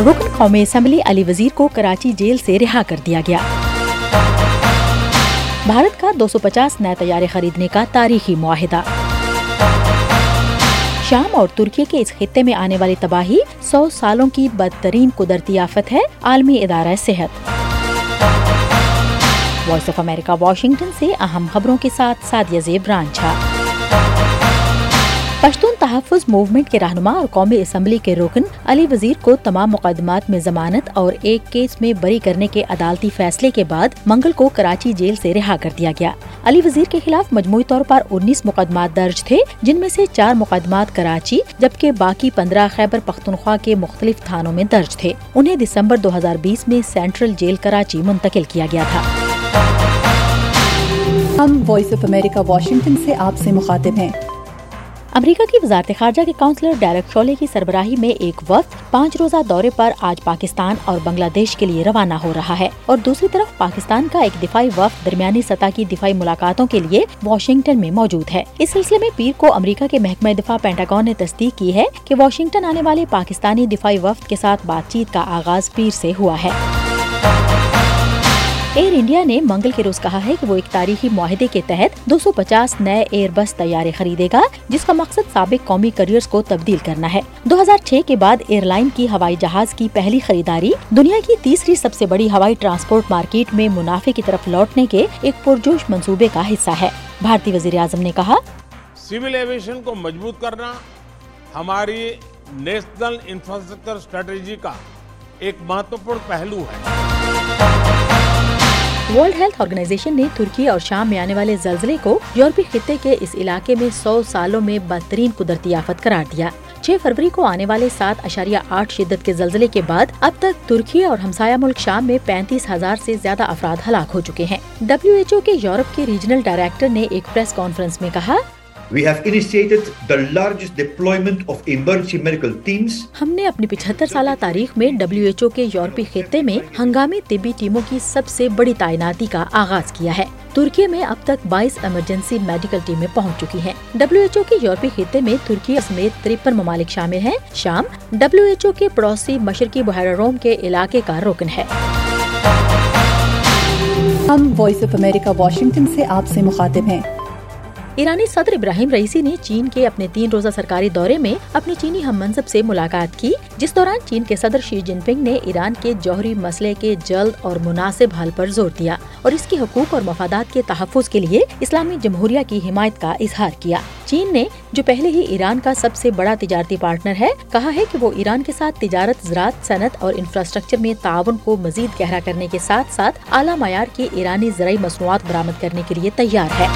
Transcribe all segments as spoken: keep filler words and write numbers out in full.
رکن قومی اسمبلی علی وزیر کو کراچی جیل سے رہا کر دیا گیا۔ بھارت کا دو سو پچاس نئے طیارے خریدنے کا تاریخی معاہدہ۔ شام اور ترکی کے اس خطے میں آنے والی تباہی سو سالوں کی بدترین قدرتی آفت ہے، عالمی ادارہ صحت۔ وائس آف امریکہ واشنگٹن سے اہم خبروں کے ساتھ سعدیہ زیب رانجھا۔ پشتون تحفظ موومنٹ کے رہنما اور قومی اسمبلی کے رکن علی وزیر کو تمام مقدمات میں ضمانت اور ایک کیس میں بری کرنے کے عدالتی فیصلے کے بعد منگل کو کراچی جیل سے رہا کر دیا گیا۔ علی وزیر کے خلاف مجموعی طور پر انیس مقدمات درج تھے، جن میں سے چار مقدمات کراچی جبکہ باقی پندرہ خیبر پختونخوا کے مختلف تھانوں میں درج تھے۔ انہیں دسمبر دو ہزار بیس میں سینٹرل جیل کراچی منتقل کیا گیا تھا۔ ہم وائس آف امریکہ واشنگٹن سے آپ سے مخاطب ہیں۔ امریکہ کی وزارت خارجہ کے کونسلر ڈیرک شولے کی سربراہی میں ایک وفد پانچ روزہ دورے پر آج پاکستان اور بنگلہ دیش کے لیے روانہ ہو رہا ہے، اور دوسری طرف پاکستان کا ایک دفاعی وفد درمیانی سطح کی دفاعی ملاقاتوں کے لیے واشنگٹن میں موجود ہے۔ اس سلسلے میں پیر کو امریکہ کے محکمہ دفاع پینٹاگون نے تصدیق کی ہے کہ واشنگٹن آنے والے پاکستانی دفاعی وفد کے ساتھ بات چیت کا آغاز پیر سے ہوا ہے۔ ایئر انڈیا نے منگل کے روز کہا ہے کہ وہ ایک تاریخی معاہدے کے تحت دو سو پچاس نئے ایئر بس طیارے خریدے گا، جس کا مقصد سابق قومی کیریئرز کو تبدیل کرنا ہے۔ دو ہزار چھ کے بعد ایئر لائن کی ہوائی جہاز کی پہلی خریداری دنیا کی تیسری سب سے بڑی ہوائی ٹرانسپورٹ مارکیٹ میں منافع کی طرف لوٹنے کے ایک پرجوش منصوبے کا حصہ ہے۔ بھارتی وزیر اعظم نے کہا، سول ایویشن کو مضبوط کرنا ہماری نیشنل انفراسٹرکچر اسٹریٹجی کا ایک مہتوپورن پہلو ہے۔ ورلڈ ہیلتھ آرگنائزیشن نے ترکی اور شام میں آنے والے زلزلے کو یورپی خطے کے اس علاقے میں سو سالوں میں بدترین قدرتی آفت قرار دیا۔ چھ فروری کو آنے والے سات اشاریہ آٹھ شدت کے زلزلے کے بعد اب تک ترکی اور ہمسایہ ملک شام میں پینتیس ہزار سے زیادہ افراد ہلاک ہو چکے ہیں۔ ڈبلیو ایچ او کے یورپ کے ریجنل ڈائریکٹر نے ایک پریس کانفرنس میں کہا، We have initiated the largest deployment of emergency medical teams. ہم نے اپنی پچہتر سالہ تاریخ میں ڈبلیو ایچ او کے یورپی خطے میں ہنگامی طبی ٹیموں کی سب سے بڑی تعیناتی کا آغاز کیا ہے۔ ترکی میں اب تک بائیس ایمرجنسی میڈیکل ٹیمیں پہنچ چکی ہیں۔ ڈبلیو ایچ او کے یورپی خطے میں ترکی سمیت ترپن ممالک شامل ہیں۔ شام ڈبلیو ایچ او کے پڑوسی مشرقی بحیرہ روم کے علاقے کا رکن ہے۔ ہم وائس آف امریکہ واشنگٹن سے آپ سے مخاطب ہیں۔ ایرانی صدر ابراہیم رئیسی نے چین کے اپنے تین روزہ سرکاری دورے میں اپنی چینی ہم منصب سے ملاقات کی، جس دوران چین کے صدر شی جن پنگ نے ایران کے جوہری مسئلے کے جلد اور مناسب حل پر زور دیا اور اس کے حقوق اور مفادات کے تحفظ کے لیے اسلامی جمہوریہ کی حمایت کا اظہار کیا۔ چین نے، جو پہلے ہی ایران کا سب سے بڑا تجارتی پارٹنر ہے، کہا ہے کہ وہ ایران کے ساتھ تجارت، زراعت، صنعت اور انفراسٹرکچر میں تعاون کو مزید گہرا کرنے کے ساتھ ساتھ اعلیٰ معیار کی ایرانی زرعی مصنوعات برآمد کرنے کے لیے تیار ہے۔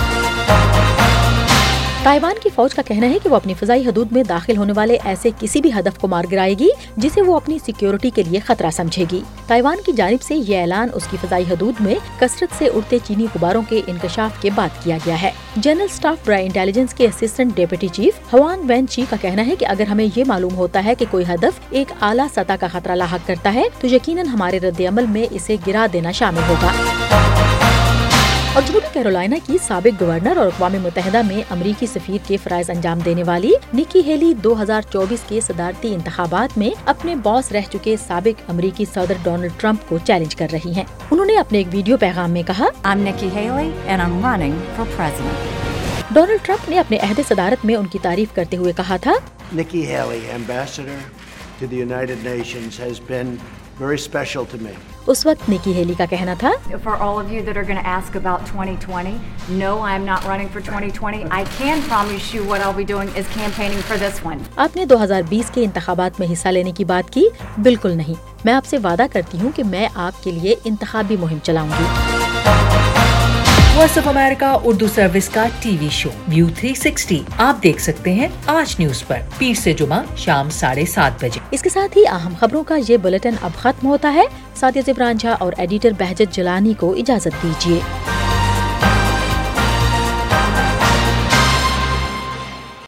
تائیوان کی فوج کا کہنا ہے کہ وہ اپنی فضائی حدود میں داخل ہونے والے ایسے کسی بھی ہدف کو مار گرائے گی جسے وہ اپنی سیکیورٹی کے لیے خطرہ سمجھے گی۔ تائیوان کی جانب سے یہ اعلان اس کی فضائی حدود میں کثرت سے اڑتے چینی غباروں کے انکشاف کے بعد کیا گیا ہے۔ جنرل اسٹاف برائے انٹیلیجنس کے assistant deputy chief Huang Wen Chi کا کہنا ہے کہ اگر ہمیں یہ معلوم ہوتا ہے کہ کوئی ہدف ایک اعلیٰ سطح کا خطرہ لاحق کرتا ہے تو یقیناً ہمارے رد عمل میں اسے گرا دینا شامل ہوگا۔ اور جنوبی کیرولائنا کی سابق گورنر اور اقوام متحدہ میں امریکی سفیر کے فرائض انجام دینے والی نکی ہیلی دو ہزار چوبیس کے صدارتی انتخابات میں اپنے باس رہ چکے سابق امریکی صدر ڈونلڈ ٹرمپ کو چیلنج کر رہی ہیں۔ انہوں نے اپنے ایک ویڈیو پیغام میں کہا، I'm Nikki Haley and I'm running for president. Donald Trump نے اپنے عہد صدارت میں ان کی تعریف کرتے ہوئے کہا تھا، Nikki Haley, ambassador to the United Nations, has been very special to me. اس وقت نکی ہیلی کا کہنا تھا، For all of you that are going to ask about twenty twenty, no, I'm not running for twenty twenty. I can promise you what I'll be doing is campaigning for this one. آپ نے دو ہزار بیس کے انتخابات میں حصہ لینے کی بات کی؟ بالکل نہیں، میں آپ سے وعدہ کرتی ہوں کہ میں آپ کے لیے انتخابی مہم چلاؤں گی۔ Voice of America Urdu service کا T V show view three sixty آپ دیکھ سکتے ہیں آج نیوز پر پیر سے جمعہ شام ساڑھے سات بجے۔ اس کے ساتھ ہی اہم خبروں کا یہ بلیٹن اب ختم ہوتا ہے۔ سعدیہ زیب رانجھا اور ایڈیٹر بہجت جلانی کو اجازت دیجیے۔